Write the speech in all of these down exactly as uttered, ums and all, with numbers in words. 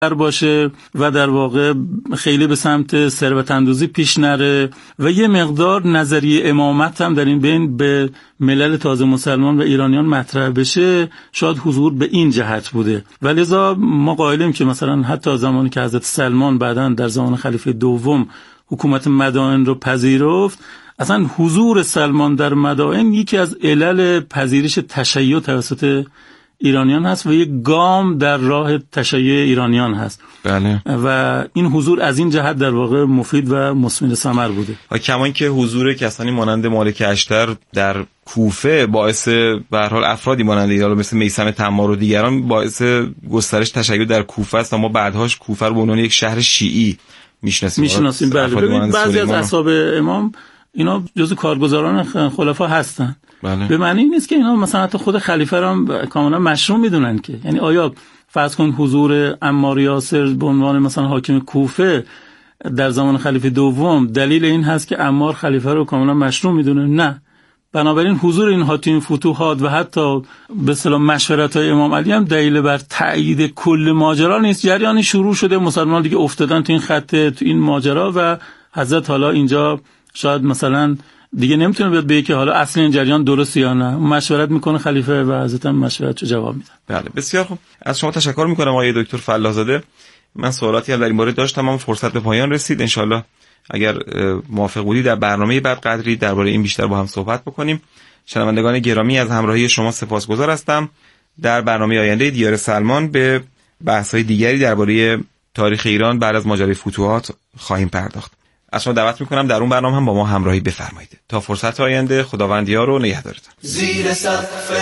باشه و در واقع خیلی به سمت ثروت اندوزی پیش نره و یه مقدار نظریه امامت هم در این بین به ملل تازه مسلمان و ایرانیان مطرح بشه، شاید حضور به این جهت بوده. ولذا ما قائلیم که مثلا حتی زمانی که حضرت سلمان بعداً در زمان خلیفه دوم حکومت مدائن رو پذیرفت، اصلا حضور سلمان در مدائن یکی از علل پذیرش تشیع توسط ایرانیان هست و یک گام در راه تشیع ایرانیان هست. بله. و این حضور از این جهت در واقع مفید و مثمر ثمر بوده. و کما اینکه حضور کسانی مانند مالک اشتر در کوفه باعث به هر حال افرادی مانند ایران مثل میثم تمار و دیگران باعث گسترش تشیع در کوفه است و ما بعدهاش کوفه رو به عنوان یک شهر شیعی میشناسیم. میشناسیم بله. ببینید بعضی از اصحاب امام اینا جزو کارگزاران خلفا هستن. بله. به معنی این نیست که اینا مثلا حتی خود خلیفه رو هم کاملا مشروع میدونن که، یعنی آیا فرض کن حضور عمار یاسر به عنوان مثلا حاکم کوفه در زمان خلیفه دوم دلیل این هست که عمار خلیفه رو کاملا مشروع میدونه؟ نه. بنابراین حضور اینها تو این فتوحات و حتی به اصطلاح مشورت‌های امام علی هم دلیل بر تأیید کل ماجرا نیست. جریانی شروع شده، مسلمان دیگه افتادن تو این خط، تو این ماجرا و حضرت حالا اینجا شاید مثلا دیگه نمیتونه بیاد بگه که حالا اصل این جریان درسته یا نه. مشورت میکنه خلیفه و حضرت هم مشورت رو جواب میدن. بله بسیار خوب. از شما تشکر میکنم آقای دکتر فلاح زاده. من سوالاتی هم در این مورد داشتم اما فرصت به پایان رسید. انشالله اگر موافق بودید در برنامه بعد قدری درباره این بیشتر با هم صحبت بکنیم. شنوندگان گرامی از همراهی شما سپاسگزار هستم. در برنامه آینده دیار سلمان به بحث‌های دیگری درباره تاریخ ایران بعد از ماجرای فتوحات خواهیم پرداخت. از شما دعوت میکنم در اون برنامه هم با ما همراهی بفرمایید. تا فرصت آینده خداوند یار و نگهدارتون. زیر سقف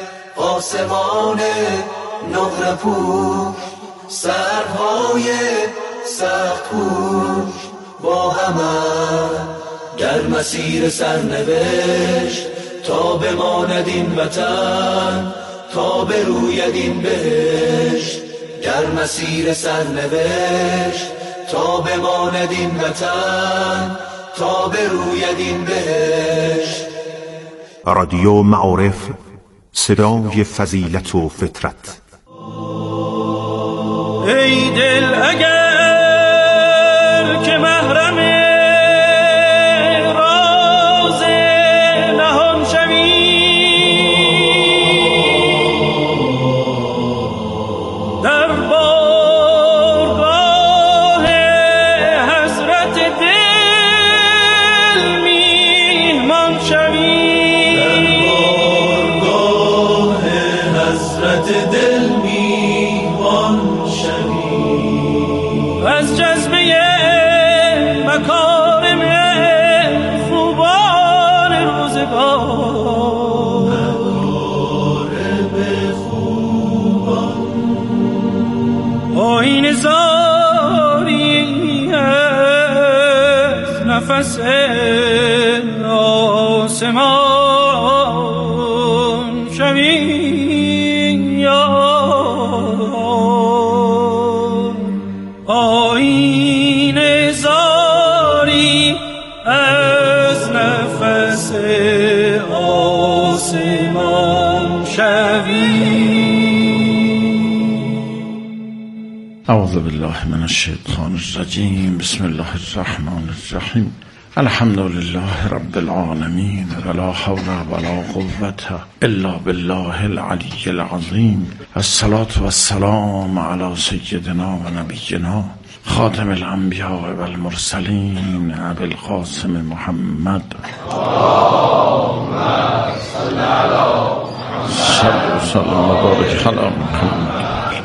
آسمان نقره پوش، سرهای سخت پوش با همه در مسیر سرنوشت تا بماند این وطن، تا بروید این بهشت. در مسیر سرنوشت تا بماند این وطن، تا بروید این بهشت. رادیو معارف، صدای فضیلت و فطرت. ای دل اگر که محرم راز نهان شوی، در بارگاه حضرت دل میهمان شوی، در بارگاه حضرت دل میهمان شوی. از جذبه مکارم خوبان روزگار، مکارم خوبان آیین زاری از نفس آسمان شوی. آیین زاری از نفس آسمان شوی. اعوذ بالله من الشیطان الرجیم. بسم الله الرحمن الرحیم. الحمد لله رب العالمین ولا حول ولا قوة الا بالله العلی العظیم. الصلاة والسلام علی سیدنا و نبینا خاتم الانبیاء و المرسلین ابی القاسم محمد اللهم صل علی محمد و بارک علی محمد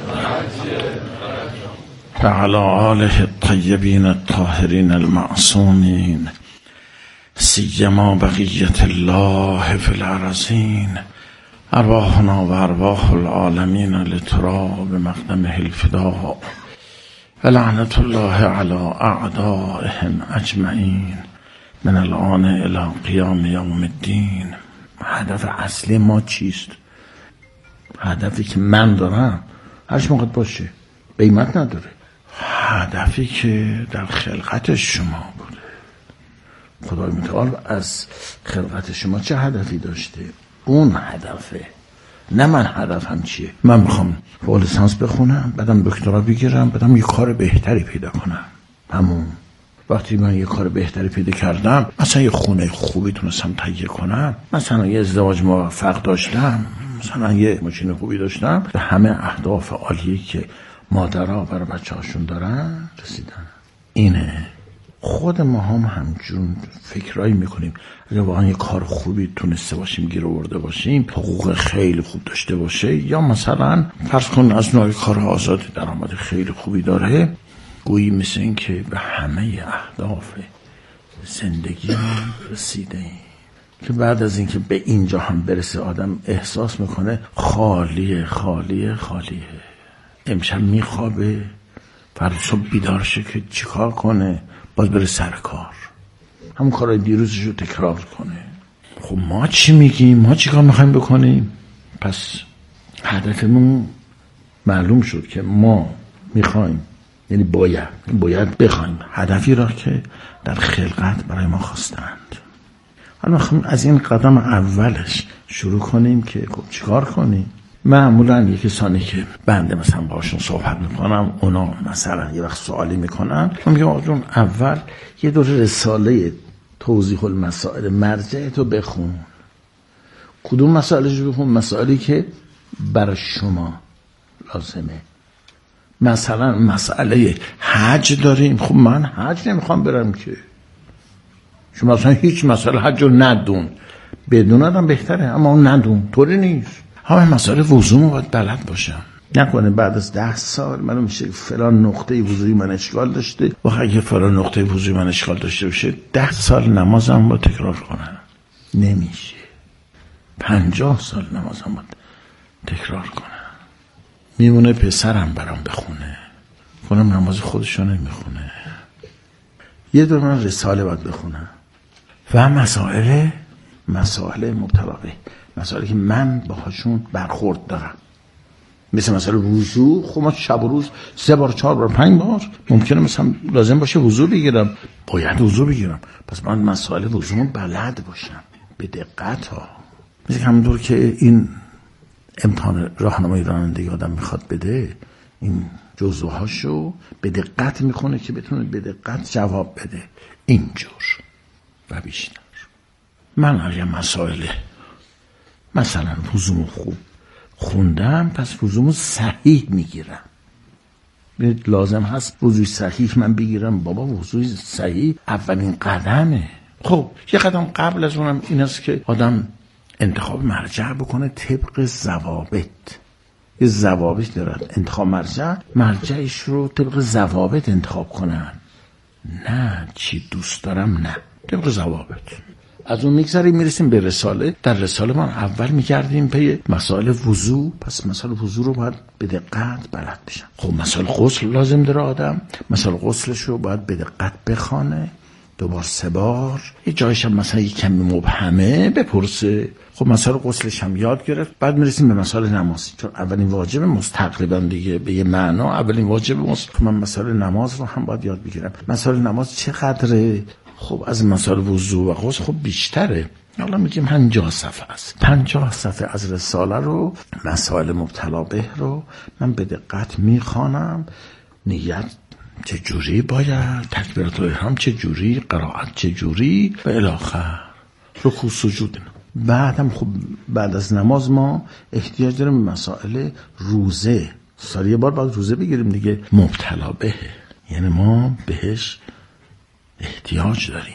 و علی آله الطیبین الطاهرین المعصومین، سیما بقیت الله فی الارضین. ارواحنا و ارواح العالمین لتراب مقدمه الفداء و لعنت الله علی اعدائهم اجمعین من الان الی قیام یوم الدین. هدف اصلی ما چیست؟ هدفی که من دارم هرچی موقع باشه قیمت نداره. هدفی که در خلقت شما بوده. خدای متعال از خلقت شما چه هدفی داشته؟ اون هدفه، نه من هدفم چیه. من میخوام فوق لیسانس بخونم، بعدم دکترا بگیرم، بعدم یه کار بهتری پیدا کنم. همون وقتی من یه کار بهتری پیدا کردم، مثلا یه خونه خوبی تونستم تهیه کنم، مثلا یه ازدواج موفق داشتم، مثلا یه ماشین خوبی داشتم، به همه اهداف عالیه که مادرها برای بچه هاشون دارن رسیدن. اینه خود ما هم همچون فکرایی میکنیم اگر واقعا یه کار خوبی تونسته باشیم، گیر آورده باشیم، حقوق خیلی خوب داشته باشه، یا مثلا فرض کن از نوع کار آزادی درآمد خیلی خوبی داره، گویی مثل این که به همه اهداف زندگی هم رسیده ایم. که بعد از اینکه به اینجا هم برسه آدم احساس میکنه خالیه خالیه خالیه. امشب میخوابه، فردا صبح بیدار شه که چیکار کنه، باز بره سر کار، همون کارهای دیروزش رو تکرار کنه. خب ما چی میگیم؟ ما چی کار میخوایم بکنیم؟ پس هدفمون معلوم شد که ما میخوایم، یعنی باید باید بخوایم هدفی را که در خلقت برای ما خواستند. حالا میخوایم از این قدم اولش شروع کنیم که خب چیکار کنیم. معمولا یک کسانی که بنده مثلا باشون صحبت میکنم، اونا مثلا یه وقت سوالی میکنن، من میگم آقا جون اول یه دور رساله توضیح المسائل مرجع تو بخون. کدوم مسائلش بخون؟ مسائلی که برای شما لازمه. مثلا مسئله حج داریم، خب من حج نمیخوام برم که. شما مثلا هیچ مسئله حج رو ندون، بدون آدم بهتره، اما اون ندون طوری نیست. همه مسائل وضوء باید بلد باشم. نکنه بعد از ده سال منو میشه فلان نقطه وضوئی من اشکال داشته و اگه فلان نقطه وضوئی من اشکال داشته باشه ده سال نمازم با تکرار کنم. نمیشه. پنجاه سال نمازم با تکرار کنم. میمونه پسرم برام بخونه، کنم نماز خودشو نمیخونه. یه دور من رساله باید بخونم و مسائل مسائل مبتلا به مسائلی که من باهاشون برخورد دارم، مثل مثلا وضو. خب من شب و روز سه بار چهار بار پنج بار ممکنه مثلا لازم باشه وضو بگیرم، باید وضو بگیرم، پس من مسائل وضو بلد باشم به دقت ها. مثل همونطور که این امتحان راهنمای رانندگی آدم میخواد بده، این جزوهاشو به دقت میخونه که بتونه به دقت جواب بده. اینجور و بیشتر. من اگه مسائل مثلا وضومو خوب خوندم، پس وضومو صحیح میگیرم. لازم هست وضوی صحیح من بگیرم. بابا وضوی صحیح اولین قدمه. خب یه قدم قبل از اونم این است که آدم انتخاب مرجع بکنه طبق ضوابط. یه ضوابط دارد انتخاب مرجع، مرجعش رو طبق ضوابط انتخاب کنن، نه چی دوست دارم، نه طبق ضوابط. از اون میگذاریم میرسیم به رساله. در رساله ما اول میگردیم پی مسائل وضو، پس مسائل وضو رو باید به دقت بلد بشن. خب مسائل غسل لازم داره آدم، مسائل غسلش رو باید به دقت بخونه، دو بار سه بار. یه جایش هم مثلا یک کمی مبهمه بپرسه. خب مسائل غسلش هم یاد گرفت. بعد میرسیم به مسائل نماز، چون اولین واجب مستقلبا دیگه به یه معنا اولین واجب مست... من مسائل نماز رو هم باید یاد بگیرم. مسائل نماز چقدره؟ خب از مسائل وضو و غسل خب بیشتره. حالا میگیم پنجاه صفحه است. پنجاه صفحه از رساله رو، مسائل مبتلا به رو من به دقت میخوانم. نیت چجوری باید، تکبیرات الاحرام چجوری، قرائت چجوری و الی آخر، رکوع سجود. بعدم خب بعد از نماز ما احتیاج داریم به مسائل روزه. سال یه بار باید روزه بگیریم دیگه. مبتلا به یعنی ما بهش احتیاج داریم.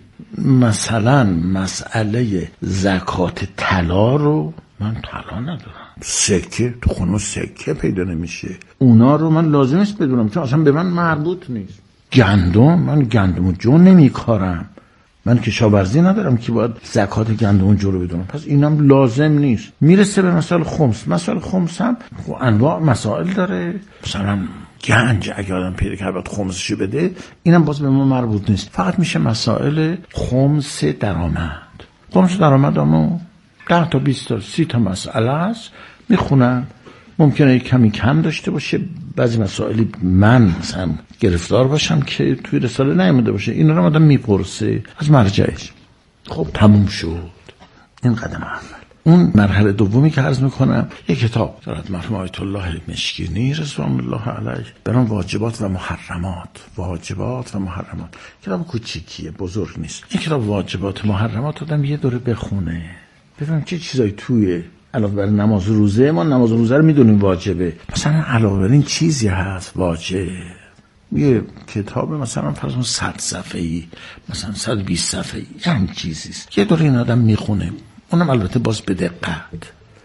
مثلا مسئله زکات طلا رو من طلا ندارم، سکه تو خونه سکه پیدا نمیشه، اونا رو من لازم است بدونم چون اصلا به من مربوط نیست. گندم، من گندم و جو نمیکارم، من کشاورزی ندارم که باید زکات گندم و جو رو بدونم، پس اینم لازم نیست. میرسه به مسائل خمس. مسائل خمس هم انواع مسائل داره. مثلا گنج اگه آدم پیدا کرد باید خمسشو بده، اینم باز به ما مربوط نیست. فقط میشه مسائل خمس درآمد. خمس درآمد همون ده تا بیست تا سی تا مسئله است، میخونن. ممکنه کمی کم داشته باشه، بعضی مسائلی من مثلا گرفتار باشم که توی رساله نیامده باشه، اینا رو آدم میپرسه از مرجعش. خب تموم شد این قدم اول. اون مرحله دومی که عرض میکنم یک کتاب دارد مرحوم آیت الله مشکینی رضوان الله علیه برام واجبات و محرمات واجبات و محرمات. کتاب کوچیکیه، بزرگ نیست. این کتاب واجبات محرمات آدم یه دوره بخونه ببینم چه چیزایی توی علاوه بر نماز روزه، ما نماز روزه رو میدونیم واجبه، مثلا علاوه بر این چیزی هست واجب. یه کتاب مثلا فرض کن صد صفحه‌ای، مثلا صد و بیست صفحه‌ای، همین چیزیست. یه دوره این آدم میخونه، اونم البته باز به دقت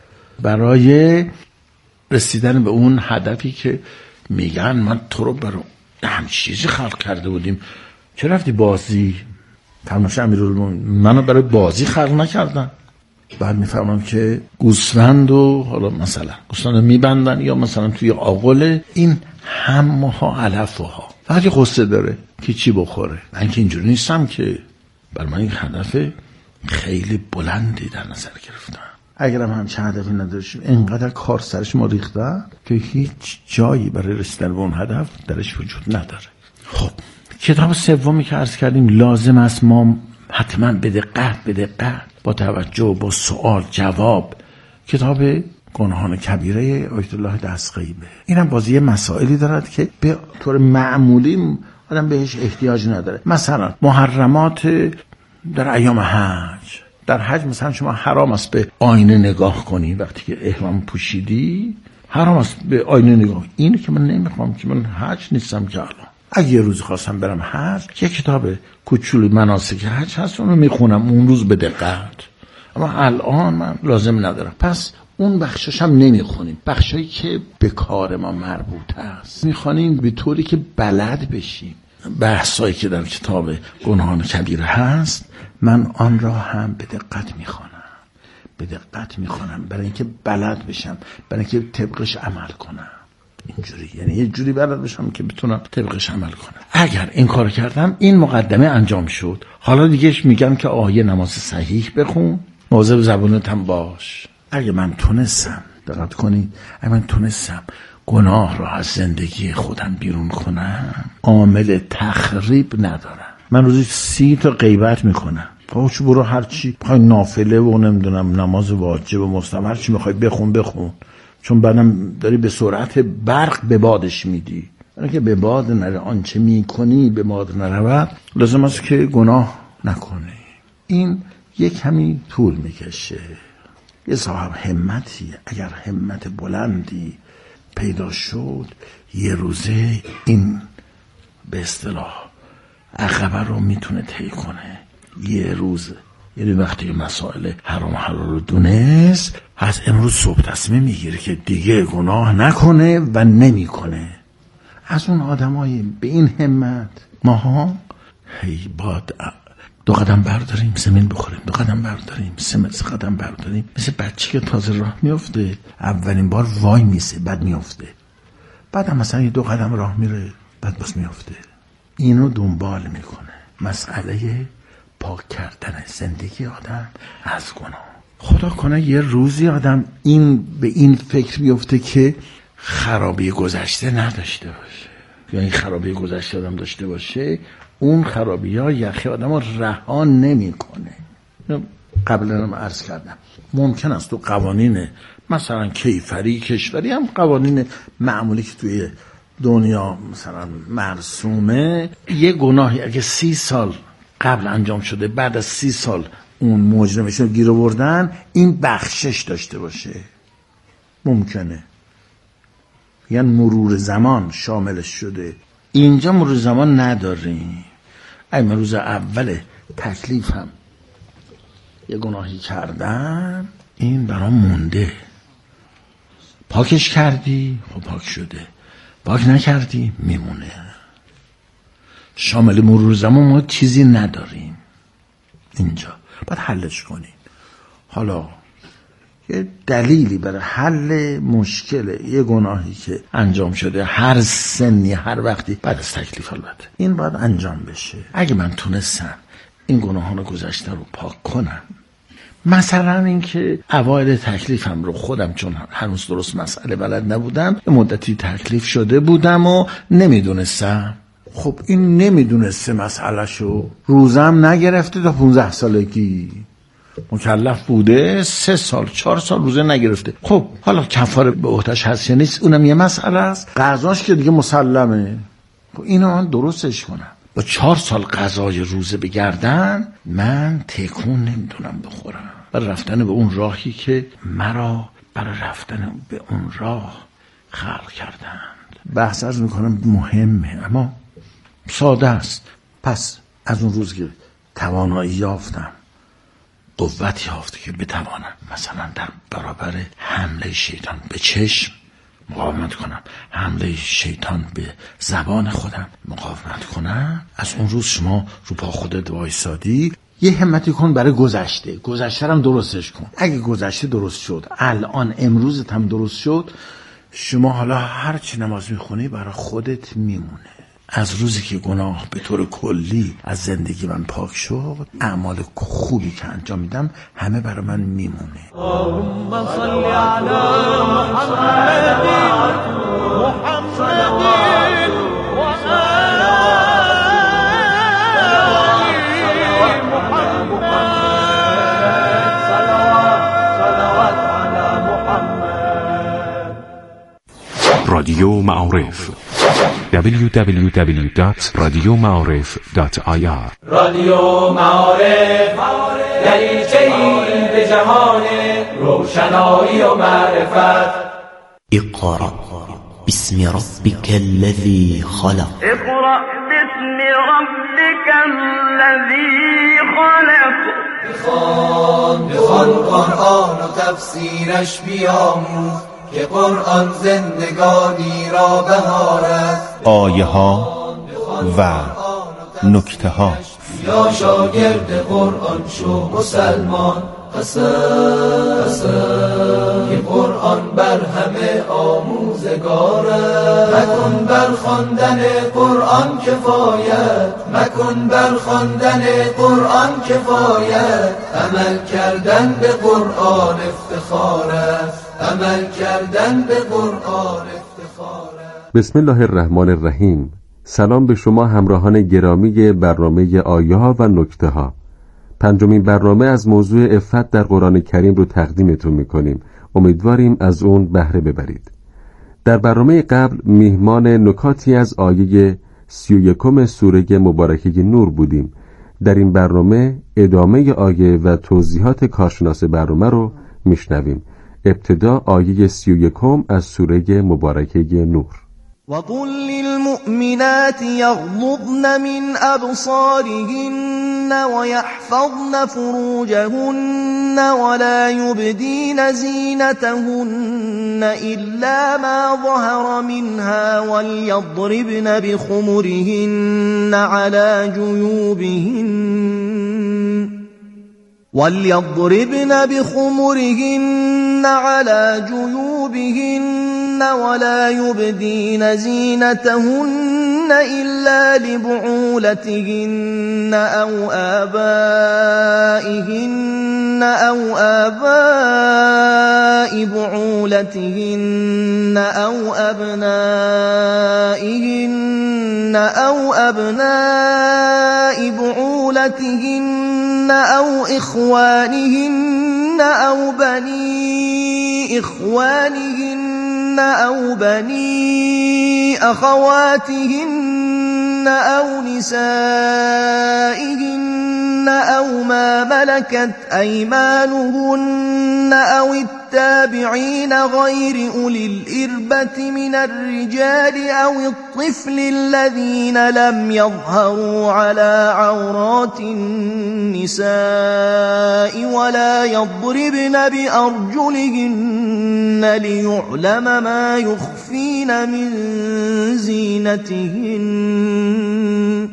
برای رسیدن به اون هدفی که میگن من تو رو برای هم چیزی خلق کرده بودیم، چه رفتی بازی؟ فرمایش امیرالمومنین منو برای بازی خلق نکردن. بعد میفهمم که گوسفند و حالا مثلا گوسفند میبندن یا مثلا توی آغل، این همها علفها فقط یه قصه داره که چی بخوره. من که اینجوری نیستم که بر من این هدف خیلی بلندی در نظر گرفتم. اگرم هم چه هدفی نداشتیم اینقدر کار سرش ما ریخته که هیچ جایی برای رسیدن به اون هدف درش وجود نداره. خب کتاب سومی که عرض کردیم لازم است ما حتما به دقت به دقت با توجه با سوال جواب، کتاب گناهان کبیره آیت الله دستغیبه. اینم بازی مسائلی دارد که به طور معمولی آدم بهش احتیاج نداره. مثلا محرمات در ایام حج. در حج مثلا شما حرام است به آینه نگاه کنی، وقتی که احرام پوشیدی حرام است به آینه نگاه. اینو که من نمیخوام، که من حج نیستم که الان. اگه یه روز خواستم برم حج، یه کتاب کوچولوی مناسک حج هست، اونو میخونم اون روز به دقت. اما الان من لازم ندارم، پس اون بخشش هم نمیخونیم. بخشایی که به کار ما مربوط است میخونیم به طوری که بلد بشیم. بحثایی که در کتاب گناهان کبیره هست من آن را هم به دقت میخونم به دقت میخونم برای اینکه بلد بشم، برای اینکه طبقش عمل کنم. اینجوری یعنی یه جوری بلد بشم که بتونم طبقش عمل کنم. اگر این کار کردم، این مقدمه انجام شد، حالا دیگه میگم که آیه نماز صحیح بخون، مواظب زبانت هم باش. اگه من تونستم، دقت کنید، اگه من تونستم گناه را از زندگی خودم بیرون کنم، عامل تخریب ندارم. من روزی سی تا غیبت میکنم. پاچو برو هرچی بخوای نافله و نمیدونم نماز واجب و مستحب هرچی میخوای بخون بخون، چون بعدم داری به سرعت برق به بادش میدی. برای که به باد نره آنچه میکنی به باد نرود، لازم است که گناه نکنی. این یک کمی طول میکشه. یه صاحب همتی اگر همت بلندی پیدا شد، یه روزه این به اصطلاح عقبه رو میتونه طی کنه. یه روز یعنی وقتی مسائل حرام حلال رو دونست، از امروز صبح تصمیم میگیره که دیگه گناه نکنه و نمیکنه. از اون آدمای به این همت ماها هی باد دو قدم برداریم زمین بخوریم، دو قدم برداریم سه قدم برداریم، مثل بچه که تازه راه میفته اولین بار وای میسه، بعد میفته، بعد هم مثلا یه دو قدم راه میره، بعد باز میفته. اینو دنبال میکنه. مسئله پاک کردن زندگی آدم از گناه. خدا کنه یه روزی آدم این به این فکر بیفته که خرابی گذشته نداشته باشه، یا این خرابی گذشته آدم داشته باشه، اون خرابی ها یخی آدم رو رها نمی کنه. قبلا هم عرض کردم ممکن است تو قوانین مثلا کیفری کشوری هم قوانین معمولی که توی دنیا مثلا مرسومه، یه گناهی اگه سی سال قبل انجام شده، بعد از سی سال اون مجرمش رو گیر آوردن، این بخشش داشته باشه. ممکنه یعنی مرور زمان شاملش شده. اینجا مرور زمان نداریم. اگه من روز اول تکلیف هم یه گناهی کردم، این برام مونده. پاکش کردی، خب پاک شده. پاک نکردی، میمونه. شامل مرور زمان ما چیزی نداریم اینجا، باید حلش کنیم. حالا یه دلیلی برای حل مشکل یه گناهی که انجام شده، هر سنی هر وقتی بعد از تکلیف البته این باید انجام بشه. اگه من تونستم این گناهان گذشته رو پاک کنم، مثلا اینکه اوایل تکلیفم رو خودم چون هنوز درست مسئله بلد نبودم، یه مدتی تکلیف شده بودم و نمیدونستم، خب این نمیدونسته مسئله شو، روزم نگرفته تا پونزده سالگی، مکلف بوده، سه سال چهار سال روزه نگرفته. خب حالا کفاره به عهده‌اش هست یا نیست اونم یه مسئله است. قضاش که دیگه مسلمه. خب اینو من درستش کنم. با چهار سال قضای روزه بگردن من تکون نمیتونم بخورم برای رفتن به اون راهی که مرا برای رفتن به اون راه خلق کردند. بحث از میکنم مهمه اما ساده است. پس از اون روز که توانایی یافتم، قوت یافته که بتوانم مثلا در برابر حمله شیطان به چشم مقاومت کنم، حمله شیطان به زبان خودم مقاومت کنم، از اون روز شما رو پا خودت وایسادی، یه همتی کن برای گذشته. گذشته هم درستش کن. اگه گذشته درست شد، الان امروزت هم درست شد، شما حالا هر چی نماز میخونی برای خودت میمونه. از روزی که گناه به طور کلی از زندگی من پاک شد، اعمال خوبی که انجام میدم همه برای من میمونه. اللهم صل علی محمد محمد و آل محمد. صلوات علی محمد. رادیو معارف دبلیو دبلیو دبلیو دات رادیو معارف دات آی آر. رادیو معارف دریچه‌ای به جهان روشنایی و معرفت. اقرأ باسم ربك الذي خلق. اقرأ باسم ربك الذي خلق. بخوان بخوان قرآن و تفسیرش بیاموز که قرآن زندگانی را بهار است. آیه ها و نکته ها. یا شاگرد قرآن شو مسلمان، قسم قسم که قرآن بر همه آموزگار است. مکن بر خواندن قرآن کفایت، مکن بر خواندن قرآن کفایت. عمل کردن به قرآن افتخار است، عمل کردن به قرآن افتخار است. بسم الله الرحمن الرحیم. سلام به شما همراهان گرامی برنامه آیه ها و نکته ها. پنجمین برنامه از موضوع عفت در قرآن کریم رو تقدیمتون میکنیم. امیدواریم از اون بهره ببرید. در برنامه قبل میهمان نکاتی از آیه سی و یکم سوره مبارکه نور بودیم. در این برنامه ادامه آیه و توضیحات کارشناس برنامه رو میشنویم. ابتدا آیه سی و یکم از سوره مبارکه نور. وقل للمؤمنات يغضضن من أبصارهن ويحفظن فروجهن ولا يبدين زينتهن إلا ما ظهر منها وليضربن بخمرهن على جيوبهن وليضربن بخمرهن على جيوبهن ولا يبدين زينتهن إلا لبعولتهن أو آبائهن أو آباء بعولتهن أو أبنائهن أو أبناء بعولتهن أو إخوانهن أو بني إخوانهن أو بني أخواتهن أو نسائهن أو ما ملكت أيمانهن أو التابعين غير أولي الإربة من الرجال أو الطفل الذين لم يظهروا على عورات النساء ولا يضربن بأرجلهن ليعلم ما يخفين من زينتهن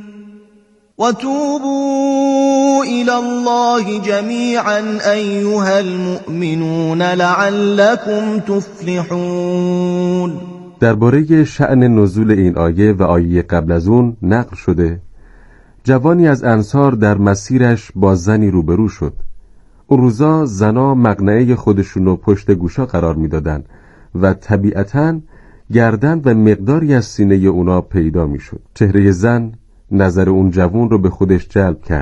وتوبوا إلى الله جميعا أيها المؤمنون لعلكم تفلحون. درباره شأن نزول این آیه و آیه قبل از اون نقل شده جوانی از انصار در مسیرش با زنی روبرو شد. اون روزا زنا مقنعه خودشونو پشت گوشا قرار میدادن و طبیعتاً گردن و مقداری از سینه اونا پیدا میشد. چهره زن نظر اون جوان رو به خودش جلب کرد.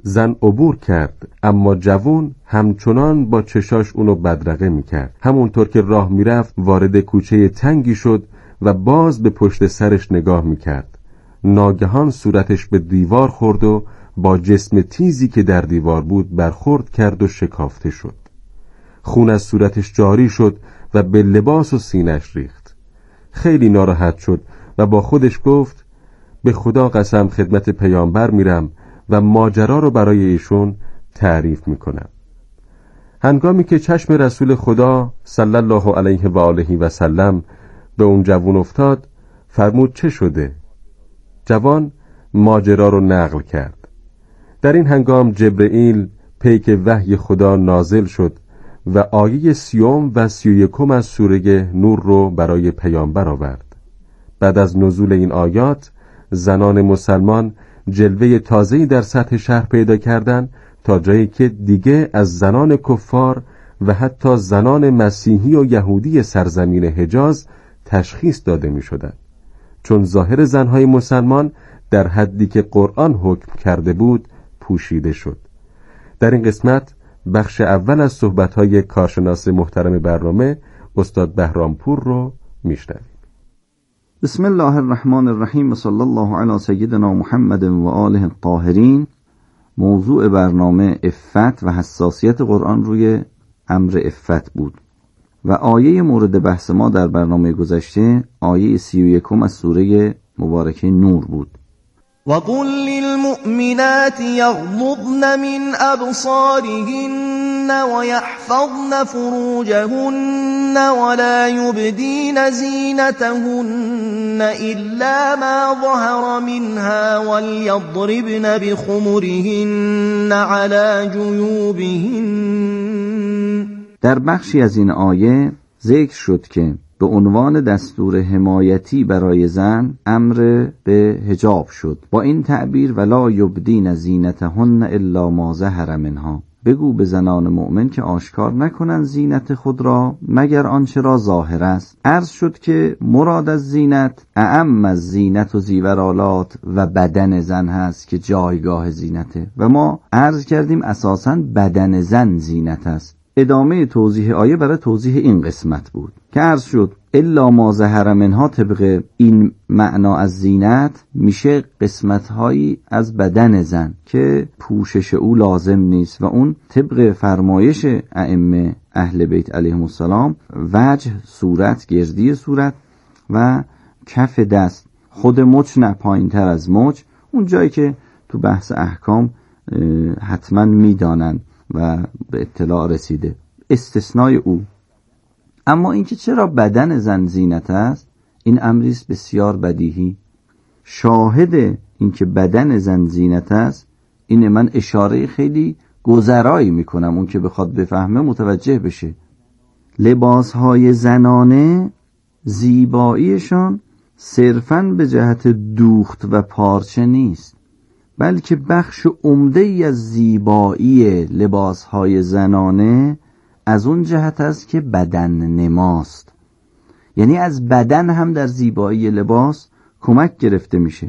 زن عبور کرد، اما جوون همچنان با چشاش اونو بدرقه میکرد. همونطور که راه میرفت وارد کوچه تنگی شد و باز به پشت سرش نگاه میکرد. ناگهان صورتش به دیوار خورد و با جسم تیزی که در دیوار بود برخورد کرد و شکافته شد. خون از صورتش جاری شد و به لباس و سینش ریخت. خیلی ناراحت شد و با خودش گفت به خدا قسم خدمت پیامبر میرم و ماجرا رو برای ایشون تعریف میکنم. هنگامی که چشم رسول خدا صلی الله علیه و آله و سلم به اون جوان افتاد، فرمود چه شده؟ جوان ماجرا رو نقل کرد. در این هنگام جبرئیل پیک وحی خدا نازل شد و آیه سیوم و سی و یکم از سوره نور رو برای پیامبر آورد. بعد از نزول این آیات زنان مسلمان جلوه تازه‌ای در سطح شهر پیدا کردند، تا جایی که دیگه از زنان کفار و حتی زنان مسیحی و یهودی سرزمین حجاز تشخیص داده می شدن، چون ظاهر زنهای مسلمان در حدی که قرآن حکم کرده بود پوشیده شد. در این قسمت بخش اول از صحبت‌های کارشناس محترم برنامه استاد بهرامپور رو میشنویم. بسم الله الرحمن الرحیم و صلی الله علی سیدنا محمد و آله الطاهرین. موضوع برنامه عفت و حساسیت قرآن روی امر عفت بود و آیه مورد بحث ما در برنامه گذشته آیه سی و یکم از سوره مبارکه نور بود. وقل للمؤمنات يغضضن من أبصارهن ويحفظن فروجهن ولا يبدين زينتهن إلا ما ظهر منها وليضربن بخمرهن على جيوبهن. در بخشی از این آیه ذکر شد که به عنوان دستور حمایتی برای زن امر به حجاب شد با این تعبیر ولا یبدین زینتهن الا ما ظهر منها. بگو به زنان مؤمن که آشکار نکنند زینت خود را مگر آنچه را ظاهر است. عرض شد که مراد از زینت اعم از زینت و زیورالات و بدن زن هست که جایگاه زینته و ما عرض کردیم اساساً بدن زن زینت است. ادامه توضیح آیه برای توضیح این قسمت بود که عرض شد الا ما ظهر منها طبق این معنا از زینت میشه قسمت‌هایی از بدن زن که پوشش او لازم نیست و اون طبق فرمایش ائمه اهل بیت علیهم السلام وجه، صورت، گردی صورت و کف دست، خود مچ نه پایین‌تر از مچ، اون جایی که تو بحث احکام حتما میدانند و به اطلاع رسیده استثنای او. اما اینکه چرا بدن زن زینت است این امری است بسیار بدیهی. شاهد اینکه بدن زن زینت است اینه من اشاره خیلی گذرایی میکنم، اون که بخواد بفهمه متوجه بشه. لباسهای زنانه زیباییشان صرفاً به جهت دوخت و پارچه نیست، بلکه بخش عمده ای از زیبایی لباسهای زنانه از اون جهت است که بدن نماست. یعنی از بدن هم در زیبایی لباس کمک گرفته میشه.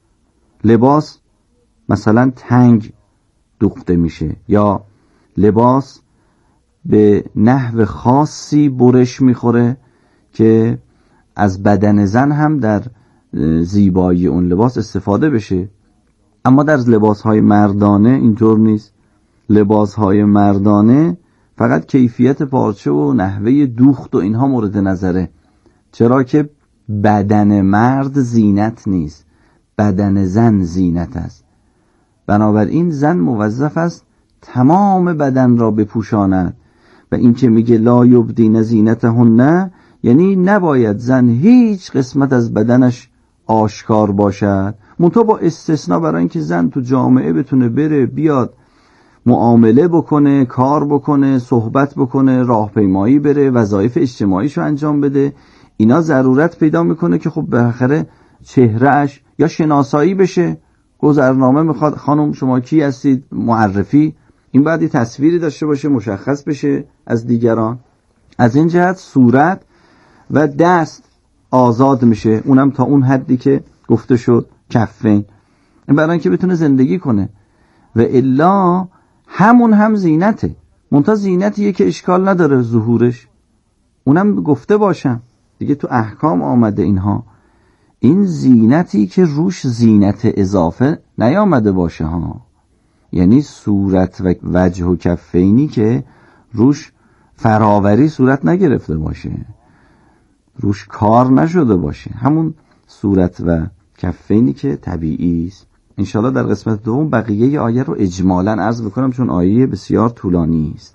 لباس مثلا تنگ دوخته میشه یا لباس به نحو خاصی برش میخوره که از بدن زن هم در زیبایی اون لباس استفاده بشه. اما در لباسهای مردانه اینطور نیست. لباسهای مردانه فقط کیفیت پارچه و نحوه دوخت و اینها مورد نظره، چرا که بدن مرد زینت نیست، بدن زن زینت است. بنابراین زن موظف است تمام بدن را بپوشاند و این که میگه لا یبدین زینتهن یعنی نباید زن هیچ قسمت از بدنش آشکار باشد، منتها با استثناء برای اینکه زن تو جامعه بتونه بره بیاد، معامله بکنه، کار بکنه، صحبت بکنه، راهپیمایی بره، وظایف اجتماعیشو انجام بده. اینا ضرورت پیدا میکنه که خب بالاخره چهرهش یا شناسایی بشه، گذرنامه میخواد خانم شما کی هستید، معرفی، این باید تصویری داشته باشه، مشخص بشه از دیگران. از این جهت صورت و دست آزاد میشه، اونم تا اون حدی که گفته شد کفین، برای اینکه بتونه زندگی کنه. و الا همون هم زینته، منتها زینتیه که اشکال نداره ظهورش، اونم گفته باشم دیگه، تو احکام آمده اینها. این زینتی که روش زینت اضافه نیامده باشه ها، یعنی صورت و وجه و کفینی که روش فراوری صورت نگرفته باشه، روش کار نشده باشه، همون صورت و کفینی که طبیعی است. انشالله در قسمت دوم بقیه آیه رو اجمالاً عرض بکنم چون آیه بسیار طولانی است.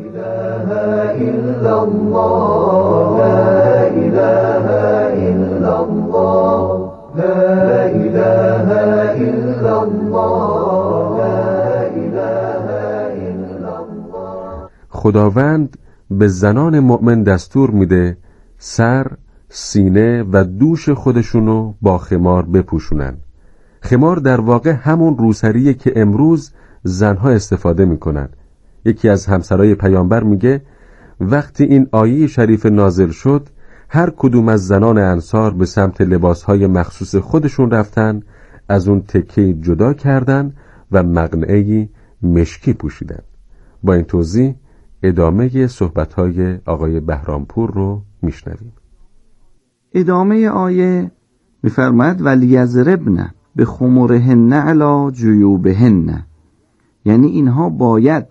خداوند به زنان مؤمن دستور میده سر، سینه و دوش خودشونو با خمار بپوشونن. خمار در واقع همون روسریه که امروز زنها استفاده میکنن. یکی از همسرای پیامبر میگه وقتی این آیه شریف نازل شد هر کدوم از زنان انصار به سمت لباسهای مخصوص خودشون رفتن، از اون تکه جدا کردن و مقنعه‌ای مشکی پوشیدن. با این توضیح ادامه صحبت‌های آقای بهرامپور رو میشنویم. ادامه آیه میفرماید ولیضربن بخمرهن علی جیوبهن، یعنی اینها باید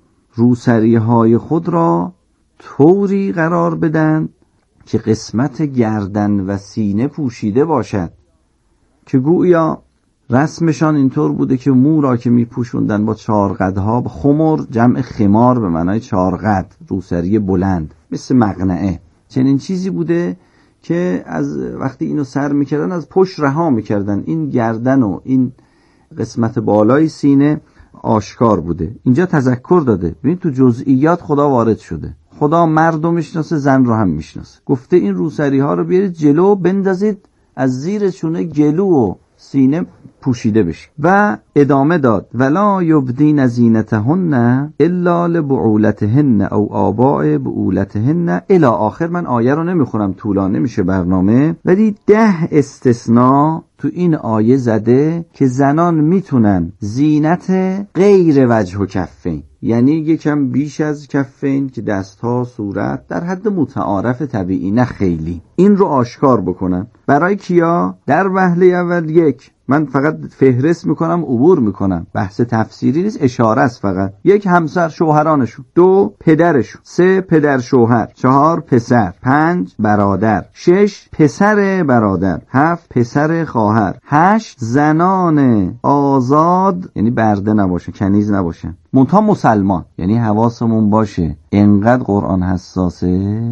روسریهای خود را طوری قرار بدن که قسمت گردن و سینه پوشیده باشد، که گویا رسمشان اینطور بوده که مو را که میپوشوندن با چارقدها، خمر جمع خمار به معنای چارقد، روسری بلند مثل مقنعه، چنین چیزی بوده که از وقتی اینو سر میکردن از پشت رها میکردن، این گردن و این قسمت بالای سینه آشکار بوده. اینجا تذکر داده، ببین تو جزئیات خدا وارد شده، خدا مرد رو میشناسه، زن رو هم میشناسه، گفته این روسری ها رو بیارید جلو بندازید از زیر چونه گلو و سینه پوشیده بشه. و ادامه داد ولا یبدین زینتهن الا لبعولتهن او آباء بعولتهن الی آخر. من آیه رو نمیخونم، طولانی میشه برنامه، ولی ده استثناء تو این آیه زده که زنان میتونن زینت غیر وجه و کفین، یعنی یکم بیش از کفین که دستها، صورت در حد متعارف طبیعی نه خیلی، این رو آشکار بکنن. برای کیا؟ در وهله اول یک، من فقط فهرست میکنم عبور میکنم، بحث تفسیری نیست، اشاره است فقط. یک همسر شوهرانشون، دو پدرشون، سه پدر شوهر، چهار پسر، پنج برادر، شش پسر برادر، هفت پسر خواهر، هشت زنان آزاد، یعنی برده نباشه، کنیز نباشن، منتها مسلمان. یعنی حواسمون باشه انقدر قرآن حساسه،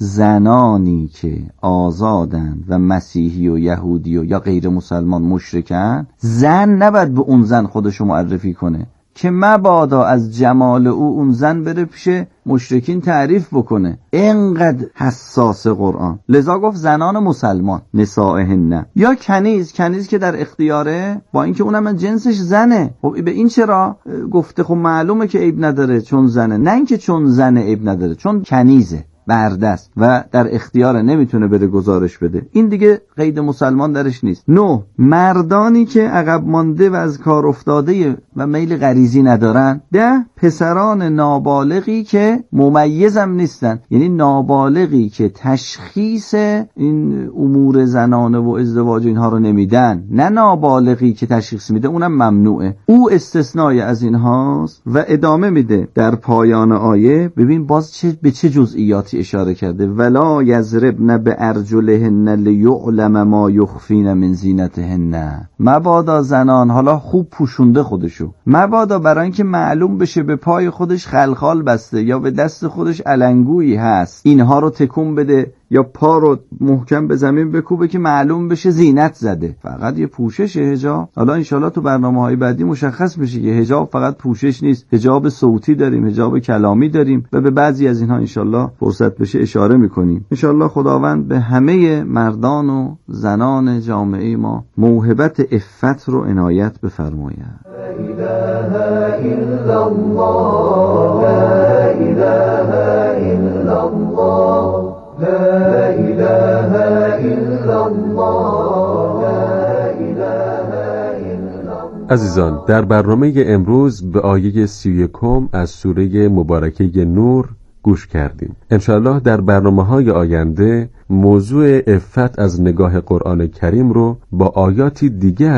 زنانی که آزادن و مسیحی و یهودی و یا غیر مسلمان مشرکن، زن نباید به اون زن خودشو معرفی کنه که مبادا از جمال او اون زن بره پیش مشرکین تعریف بکنه. اینقدر حساس قرآن، لذا گفت زنان مسلمان نسائهن. یا کنیز، کنیز که در اختیاره، با اینکه اونم من جنسش زنه، خب به این چرا گفته؟ خب معلومه که عیب نداره چون زنه، نه اینکه چون زنه عیب نداره، چون کنیزه، بردست و در اختیار نمیتونه بره گزارش بده، این دیگه قید مسلمان درش نیست. نه مردانی که عقب مانده و از کار افتاده و میل غریزی ندارن. ده پسران نابالغی که ممیزم نیستن، یعنی نابالغی که تشخیص این امور زنانه و ازدواج اینها رو نمیدن، نه نابالغی که تشخیص میده، اونم ممنوعه، او استثنای از اینهاست. و ادامه میده در پایان آیه، ببین باز چه به چه جزئیاتی اشاره کرده، ولا یضربن بارجلهن لیعلم ما یخفین من زینتهن. مبادا زنان، حالا خوب پوشونده خودشو، مبادا برای اینکه معلوم بشه به پای خودش خلخال بسته یا به دست خودش علنگویی هست، اینها رو تکون بده یا پا رو محکم به زمین بکوبه که معلوم بشه زینت زده. فقط یه پوشش حجاب. حالا انشالله تو برنامه‌های بعدی مشخص بشه که حجاب فقط پوشش نیست، حجاب صوتی داریم، حجاب کلامی داریم و به بعضی از اینها انشالله فرصت بشه اشاره میکنیم. انشالله خداوند به همه مردان و زنان جامعه ما موهبت عفت رو عنایت بفرماید. لا اله الا الله، لا اله الا الله، لا اله الا الله، لا اله الا الله. عزیزان، در برنامه امروز به آیه سی و یکم از سوره مبارکه نور گوش کردیم. انشاءالله در برنامه‌های آینده موضوع عفت از نگاه قرآن کریم رو با آیاتی دیگه